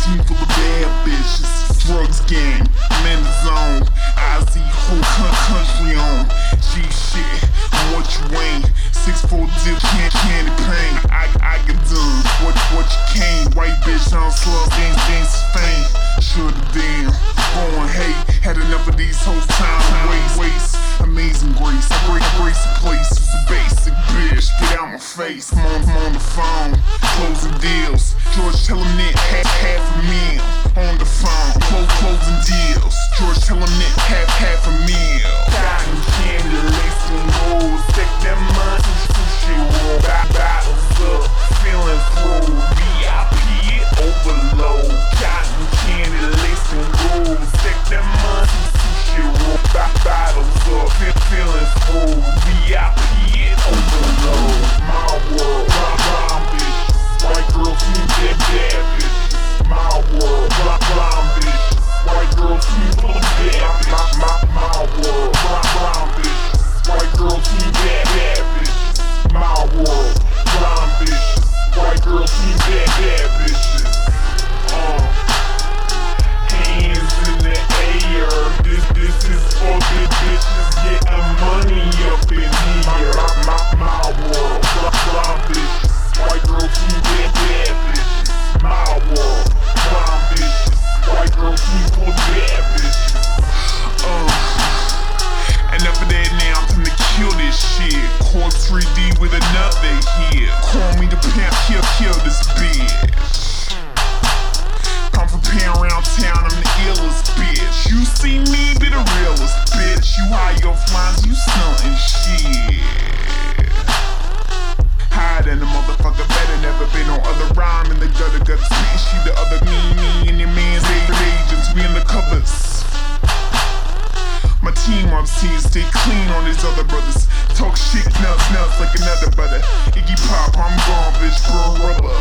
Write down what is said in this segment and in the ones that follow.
team full of bad bitches. Drugs gang, I'm in the zone. I see whole country on. G shit, what you ain't. 6'4" dip, candy paint. I get done. What you came? White bitch on slugs, games fame. Shoulda damn, going hate. Had enough of these whole time waste. Amazing grace, grace a place. It's a basic bitch. Get out my face. I'm on the phone, closing deals. George tell him that half a meal. On the phone, closing deals. George tell him that half a meal. Cotton candy, lace and gold. Stick that money, sushi roll. Bottles up, feeling full. VIP overload. Cotton candy, lace and gold. Stick that money, sushi roll. Bottles up, feeling full. VIP overload. My world, rhyme bitch. White girls need that bad bitch. My world, rhyme bitch. White girls need full of bad bitch. My world, rhyme bitch. White girls need bad bitch. My world, rhyme bitch. White girls need bad bitches. Hands in the air. This is for the bitches getting money up in here. My world, rhyme bitch. White girls need bad bitches. My world, rhyme bitches. White girls need full of bad bitches. Enough of that now, time to kill this shit. Core 3D with another hit. Call me the pimp, kill this bitch. I'm from Pan around town, I'm the illest bitch. You see me, be the realest bitch. You high your flies, you stuntin' shit. Higher than a motherfucker, better never been no other rhyme in the gutter spit. She the other me and your man's agents, we in the covers. My team upstairs stay clean on these other brothers. Talk shit nuts like another brother. Iggy Pop, I'm gone, bitch, bro, rubber.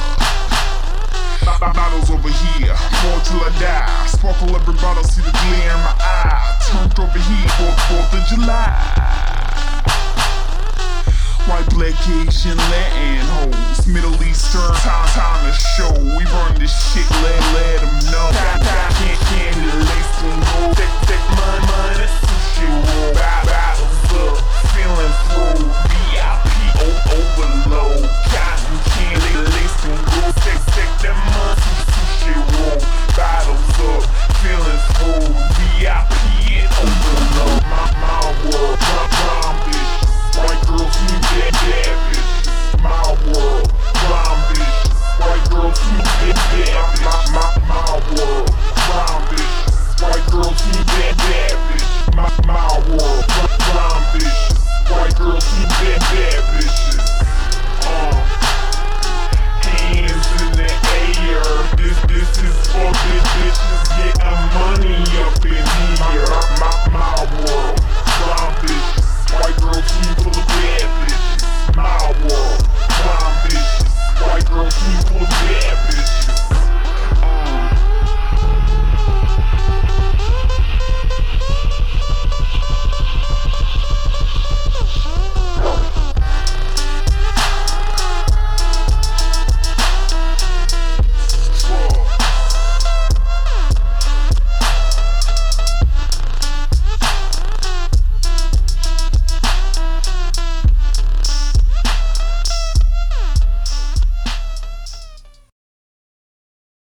Bottles over here, pour till I die. Sparkle every bottle, see the glare in my eye. Turned over here, 4th of July. White, black, Asian, Latin hoes. Middle Eastern, time to show. We run this shit, let